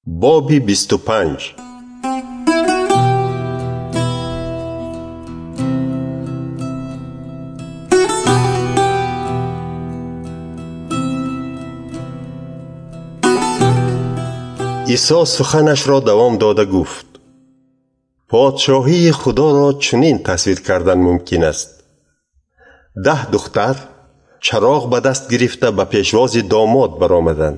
بابی 25. عیسی سخنش را دوام داده گفت: پادشاهی خدا را چنین تصویر کردن ممکن است. 10 دختر چراغ به دست گرفته به پیشواز داماد برآمدند.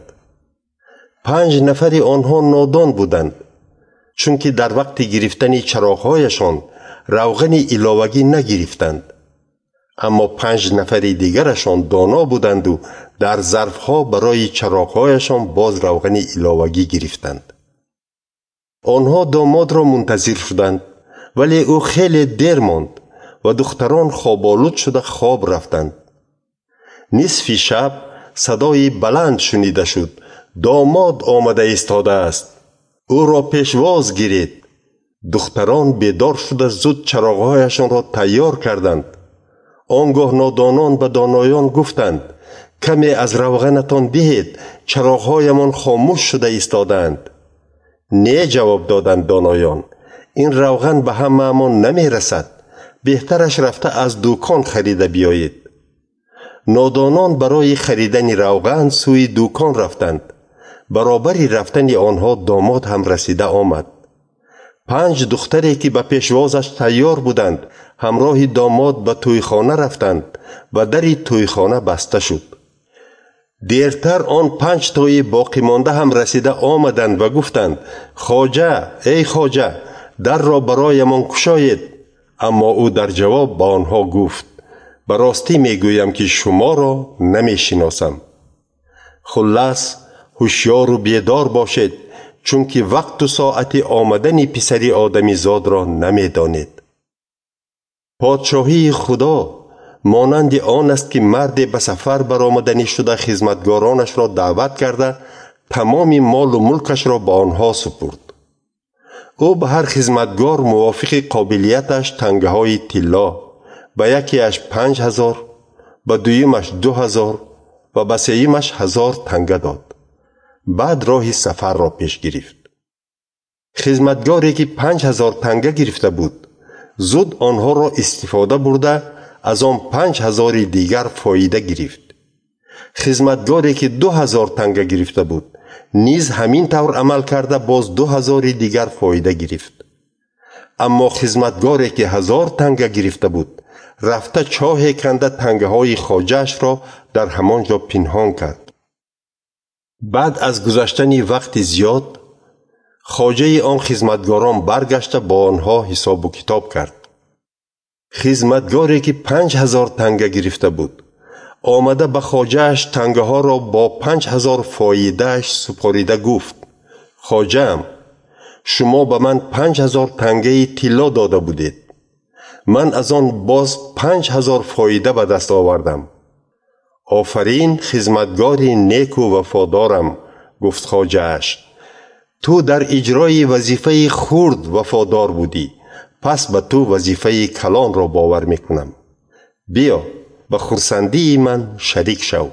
5 نفر آنها نادان بودند، چون که در وقت گرفتن چراغهایشان روغن ایلاوگی نگرفتند. اما 5 نفر دیگرشان دانا بودند و در ظرفها برای چراغهایشان باز روغن ایلاوگی گرفتند. آنها داماد را منتظر شدند، ولی او خیلی دیر ماند و دختران خوابالود شده خواب رفتند. نصف شب صدای بلند شنیده شد: داماد آمده ایستاده است. او را پیشواز گیرید. دختران بیدار شده زود چراغهایشان را تیار کردند. آنگاه نادانان به دانایان گفتند: کمی از روغنتان دهید، چراغهایمان خاموش شده ایستادند. نه، جواب دادند دانایان، این روغن به همه‌مان نمی رسد. بهترش رفته از دکان خریده بیایید. نادانان برای خریدن روغن سوی دکان رفتند. برابری رفتن آنها داماد هم رسیده آمد. 5 دختری که به پیشوازش تیار بودند همراه داماد به تویخانه رفتند و در تویخانه بسته شد. دیرتر آن 5 تای باقی مانده هم رسیده آمدند و گفتند: خواجه، ای خواجه، در را برایمان گشایید. اما او در جواب به آنها گفت: به راستی میگویم که شما را نمی شناسم. خلاص هوشیار و بیدار باشید، چون که وقت و ساعت آمدن پسر آدمی زاد را نمی دانید. پادشاهی خدا مانند آن است که مرد به سفر برآمدنی شده خدمتگارانش را دعوت کرده تمام مال و ملکش را به آنها سپرد. او به هر خدمتگار موافق قابلیتش تنگه های طلا، به یکیش 5000، به دویمش 2000 و به سیمش 1000 تنگه داد. بعد راه سفر را پیش گرفت. خدمتگاری که 5000 تنگه گرفته بود زود آنها را استفاده برده از آن 5000 دیگر فایده گرفت. خدمتگاری که 2000 تنگه گرفته بود نیز همین طور عمل کرده باز 2000 دیگر فایده گرفت. اما خدمتگاری که 1000 تنگه گرفته بود رفته چاه کنده تنگه های خواجه‌اش را در همانجا پنهان کرد. بعد از گذشتن وقت زیاد خواجه آن خدمتگاران برگشته با آنها حساب و کتاب کرد. خدمتگاری که 5000 تنگه گرفته بود آمده به خواجه‌اش تنگه ها را با 5000 فایدهش سپاریده گفت: خواجه‌ام، شما به من 5000 تنگه طلا داده بودید. من از آن باز 5000 فایده به دست آوردم. آفرین خدمتگاری نیک و وفادارم، گفت خواجه‌اش. تو در اجرای وظیفه خرد وفادار بودی، پس به تو وظیفه کلان را باور میکنم. بیا به خرسندی من شریک شو.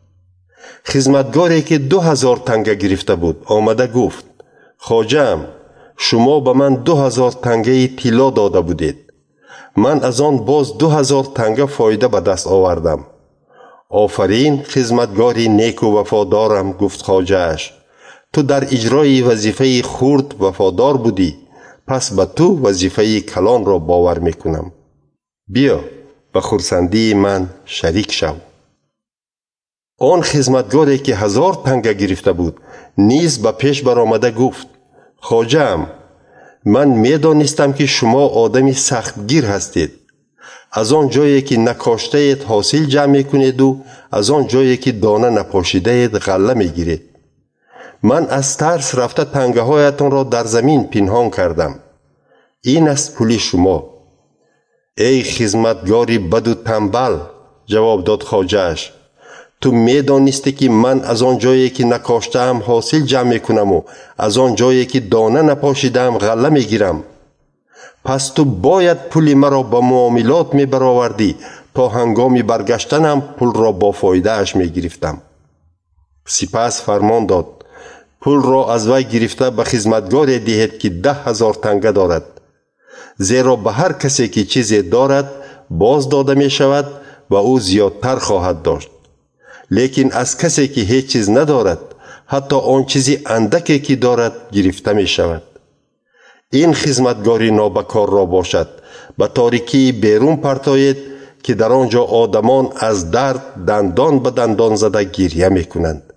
خدمتگاری که 2000 تنگه گرفته بود آمده گفت: خواجه‌ام، شما به من 2000 تنگه طلا داده بودید. من از آن باز 2000 تنگه فایده به دست آوردم. آفرین خدمتگاری نیک و وفادارم، گفت خواجه‌اش. تو در اجرای وظیفه خرد وفادار بودی، پس به تو وظیفه کلان را باور میکنم. بیا به خرسندی من شریک شو. آن خدمتگاری که 1000 تنگه گرفته بود نیز به پیش برآمده گفت: خواجه‌ام، من میدانستم که شما آدمی سختگیر هستید. از آن جایی که نکاشته اید حاصل جمع میکنید و از آن جایی که دانه نپاشیده اید غله میگیرید. من از ترس رفته تنگه هایتان را در زمین پنهان کردم. این است پول شما. ای خدمتگاری بد و تنبل، جواب داد خواجه‌اش. تو میدانستی که من از آن جایی که نکاشتم حاصل جمع میکنم و از آن جایی که دانه نپاشیدم غله میگیرم. پس تو باید پول مرا با معاملات میبرآوردی تا هنگامی برگشتنم پول را با فایده اش میگرفتم. سپس فرمان داد: پول را از وی گرفته به خدمتگار دهید که 10,000 تنگه دارد، زیرا به هر کسی که چیزی دارد باز داده می شود و او زیادتر خواهد داشت. لیکن از کسی که هیچ چیز ندارد، حتی آن چیزی اندکی که دارد گرفته می شود. این خدمتگاری نابکار را باشد به تاریکی بیرون پرتایید که در آنجا آدمان از درد دندان به دندان زده گریه می کنند.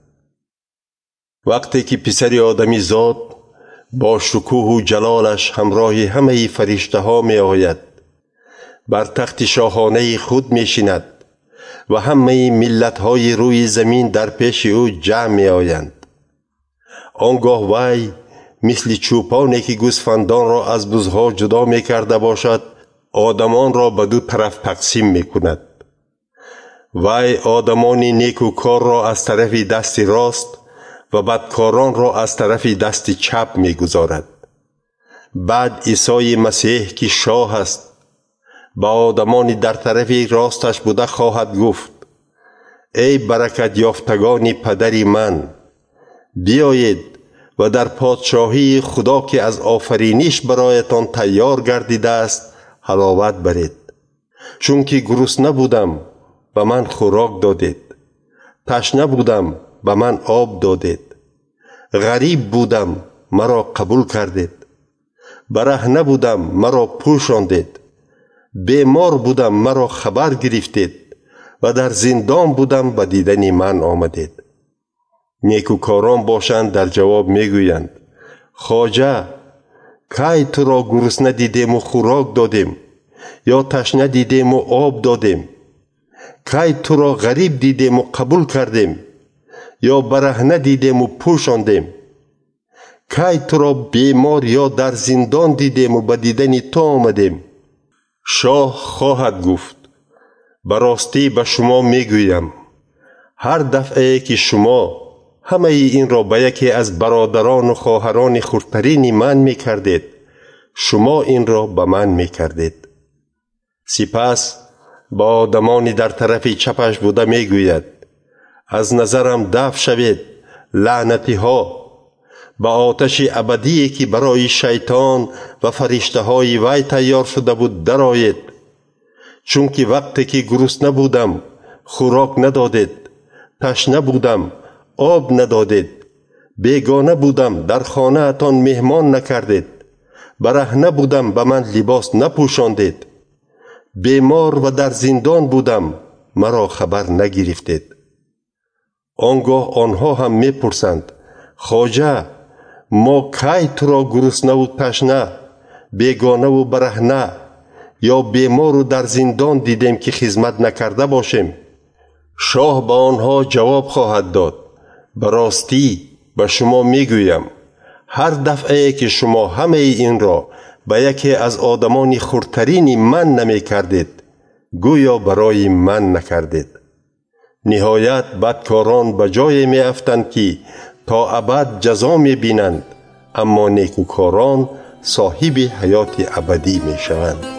وقتی که پسر آدمی زاد با شکوه و جلالش همراه همه فرشته ها می آید، بر تخت شاهانه خود می شیند و همه ملت های روی زمین در پیش او جمع می آیند. آنگاه وی مثل چوپانی که گوسفندان را از بزها جدا می کرده باشد، آدمان را به دو طرف تقسیم می کند. وی آدمان نیکوکار را از طرف دست راست و بدکاران را از طرف دست چپ می گذارد. بعد عیسی مسیح که شاه است به آدمان در طرف راستش بوده خواهد گفت: ای برکت یافتگان پدر من، بیایید و در پادشاهی خدا که از آفرینش برایتان تیار گردیده است حلاوت برید. چون که گرسنه بودم به من خوراک دادید، تشنه بودم به من آب دادید، غریب بودم مرا قبول کردید، برهنه بودم مرا پوشاندید، بیمار بودم مرا خبر گرفتید و در زندان بودم به دیدن من آمدید. نیکوکاران باشند در جواب میگویند: خواجه، کی تو را گرسنه دیدیم و خوراک دادیم، یا تشنه دیدیم و آب دادیم؟ کی تو را غریب دیدیم و قبول کردیم، یا برهنه دیدیم و پوشاندیم؟ کی تو را بیمار یا در زندان دیدیم و به دیدن تو آمدیم؟ شاه خواهد گفت: به راستی به شما میگویم، هر دفعه که شما همه این را به یکی از برادران و خواهران خردترین من میکردید، شما این را به من میکردید. سپس با آدمان در طرف چپش بوده میگوید: از نظرم دفع شوید لعنتی ها، به آتش ابدی که برای شیطان و فرشته های وی تیار شده بود درآیید. چون که وقتی که گرسنه بودم خوراک ندادید، تشنه بودم آب ندادید، بیگانه بودم در خانه اتان مهمان نکردید، برهنه بودم به من لباس نپوشاندید، بیمار و در زندان بودم مرا خبر نگرفتید. آنگاه آنها هم میپرسند: خواجه، ما کی تو را گرسنه و تشنه، بیگانه و برهنه یا بیمار و در زندان دیدیم که خدمت نکرده باشیم؟ شاه به آنها جواب خواهد داد: به راستی به شما میگویم، هر دفعه که شما همه این را به یکی از آدمان خردترین من نمی کردید، گویا برای من نکردید. نهایت بدکاران به جای می افتند که تا ابد جزا می بینند، اما نیکوکاران صاحب حیات ابدی می شوند.